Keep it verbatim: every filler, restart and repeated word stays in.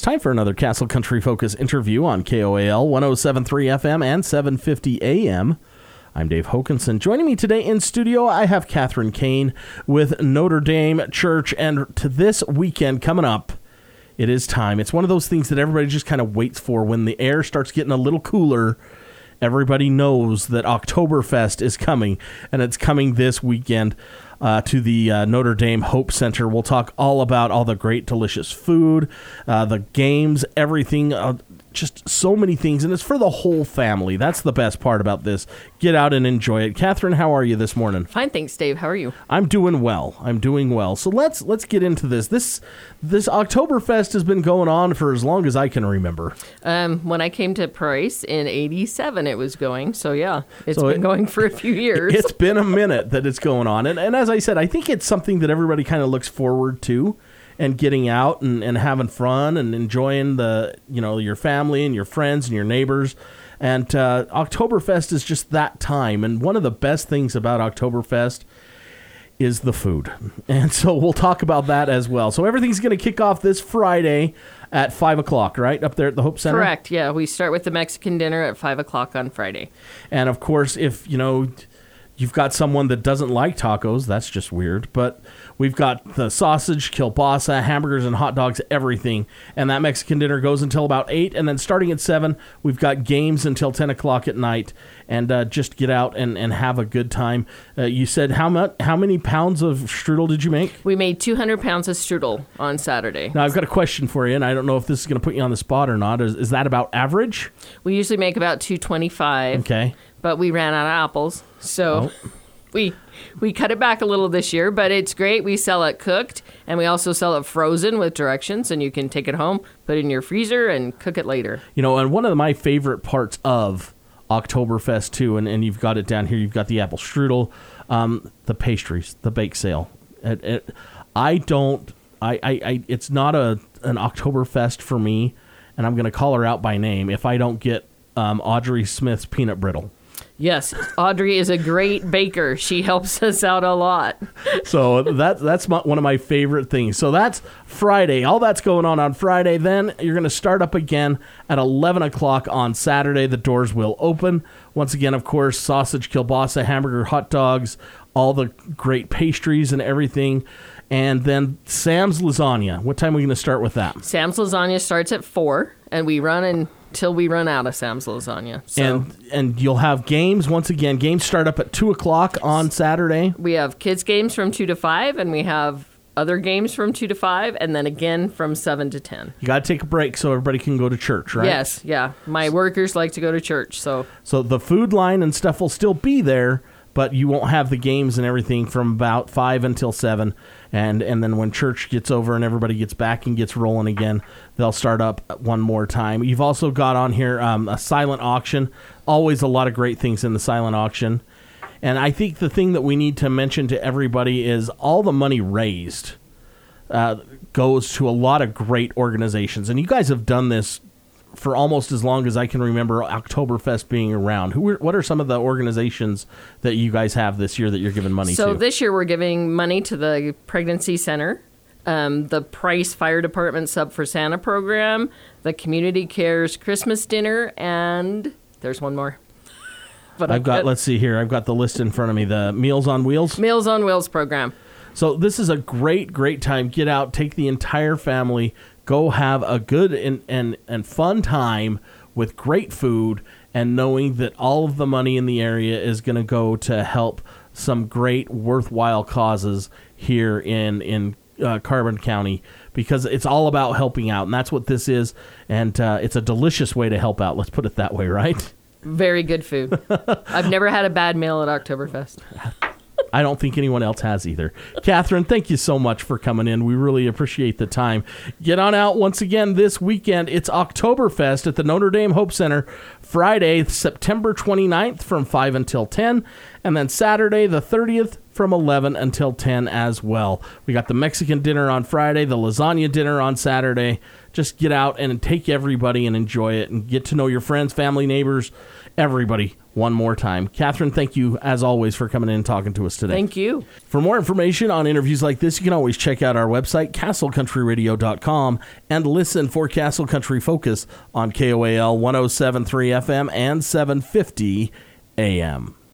It's time for another Castle Country Focus interview on K O A L one oh seven point three F M and seven fifty A M. I'm Dave Hokinson. Joining me today in studio, I have Catherine Kane with Notre Dame Church. And to this weekend coming up, it is time. It's one of those things that everybody just kind of waits for. When the air starts getting a little cooler, everybody knows that Oktoberfest is coming, and it's coming this weekend uh, to the uh, Notre Dame Hope Center. We'll talk all about all the great, delicious food, uh, the games, everything, uh, just so many things, and it's for the whole family. That's the best part about this. Get out and enjoy it. Catherine, how are you this morning? Fine, thanks, Dave. How are you? I'm doing well. I'm doing well. So let's let's get into this. This this Oktoberfest has been going on for as long as I can remember. Um, when I came to Price in eighty-seven, it was going. So yeah, it's so been it, going for a few years. It's been a minute that it's going on, and and as I said, I think it's something that everybody kind of looks forward to. And getting out and, and having fun and enjoying the, you know, your family and your friends and your neighbors. And uh, Oktoberfest is just that time. And one of the best things about Oktoberfest is the food. And so we'll talk about that as well. So everything's going to kick off this Friday at five o'clock, right? Up there at the Hope Center? Correct, yeah. We start with the Mexican dinner at five o'clock on Friday. And, of course, if, you know, you've got someone that doesn't like tacos, that's just weird. But we've got the sausage, kielbasa, hamburgers, and hot dogs, everything. And that Mexican dinner goes until about eight. And then starting at seven, we've got games until ten o'clock at night. And uh, just get out and, and have a good time. Uh, you said how much? How many pounds of strudel did you make? We made two hundred pounds of strudel on Saturday. Now, I've got a question for you, and I don't know if this is going to put you on the spot or not. Is, is that about average? We usually make about two twenty-five. Okay. But we ran out of apples, so oh. we we cut it back a little this year, but it's great. We sell it cooked, and we also sell it frozen with directions, and you can take it home, put it in your freezer, and cook it later. You know, and one of my favorite parts of Oktoberfest, too, and, and you've got it down here, you've got the apple strudel, um, the pastries, the bake sale. It, it, I don't, I, I, I, it's not a an Oktoberfest for me, and I'm going to call her out by name, if I don't get um, Audrey Smith's peanut brittle. Yes, Audrey is a great baker. She helps us out a lot. So that, that's my, one of my favorite things. So that's Friday. All that's going on on Friday. Then you're going to start up again at eleven o'clock on Saturday. The doors will open. Once again, of course, sausage, kielbasa, hamburger, hot dogs, all the great pastries and everything. And then Sam's Lasagna. What time are we going to start with that? Sam's Lasagna starts at four, and we run in till we run out of Sam's Lasagna. So. And and you'll have games, once again, games start up at two o'clock on Saturday. We have kids games from two to five, and we have other games from two to five, and then again from seven to ten. You got to take a break so everybody can go to church, right? Yes, yeah. My workers like to go to church, so. So the food line and stuff will still be there, but you won't have the games and everything from about five until seven. And and then when church gets over and everybody gets back and gets rolling again, they'll start up one more time. You've also got on here um, a silent auction. Always a lot of great things in the silent auction. And I think the thing that we need to mention to everybody is all the money raised uh, goes to a lot of great organizations. And you guys have done this for almost as long as I can remember Oktoberfest being around. Who? Are, what are some of the organizations that you guys have this year that you're giving money so to? So this year we're giving money to the Pregnancy Center, um, the Price Fire Department Sub for Santa program, the Community Cares Christmas Dinner, and there's one more. But I've got, got, let's see here, I've got the list in front of me, the Meals on Wheels? Meals on Wheels program. So this is a great, great time. Get out, take the entire family, go have a good and, and, and fun time with great food, and knowing that all of the money in the area is going to go to help some great worthwhile causes here in, in uh, Carbon County, because it's all about helping out, and that's what this is, and uh, it's a delicious way to help out. Let's put it that way, right? Very good food. I've never had a bad meal at Oktoberfest. I don't think anyone else has either. Catherine, thank you so much for coming in. We really appreciate the time. Get on out once again this weekend. It's Oktoberfest at the Notre Dame Hope Center, Friday, September twenty-ninth from five until ten, and then Saturday the thirtieth from from eleven until ten as well. We got the Mexican dinner on Friday, the lasagna dinner on Saturday. Just get out and take everybody and enjoy it and get to know your friends, family, neighbors, everybody one more time. Catherine, thank you, as always, for coming in and talking to us today. Thank you. For more information on interviews like this, you can always check out our website, castle country radio dot com, and listen for Castle Country Focus on K O A L one oh seven point three F M and seven fifty A M.